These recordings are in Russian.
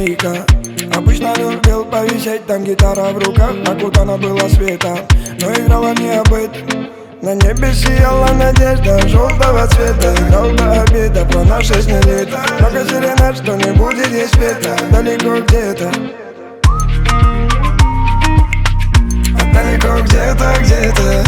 змейка. Обычно любил повисеть, там гитара в руках, окутана была светом, но играла не об этом. На небе сияла надежда желтого цвета. Играл до обеда про наши с ней лето. Много серенад, что не будет здесь света. Далеко где-то, далеко где-то, где-то,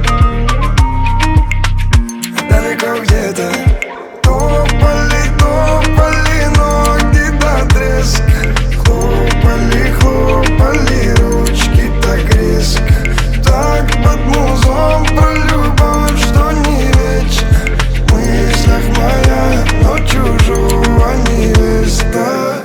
далеко где-то. Топали, топали ноги до треска. Хлопали, хлопали ручки так резко. Так под музон про любовь, что не вечно. В мыслях моя, но чужого невеста.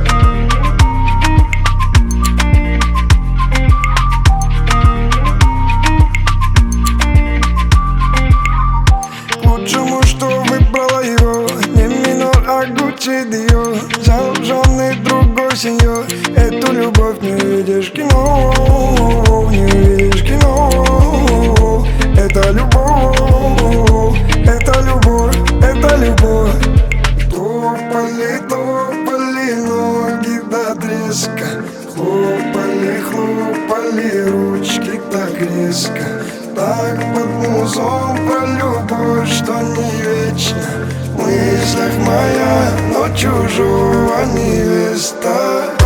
К лучшему, что выбрала его, не минор, а Гуччи Диор. Взял в жены другой сеньор. Эту любовь не видишь в кино, не видишь в кино. Это любовь, это любовь, это любовь. Топали, топали ноги до треска. Хлопали, хлопали ручки так резко. Так под музон про любовь, что не вечно. В мыслях моя, но чужого невеста.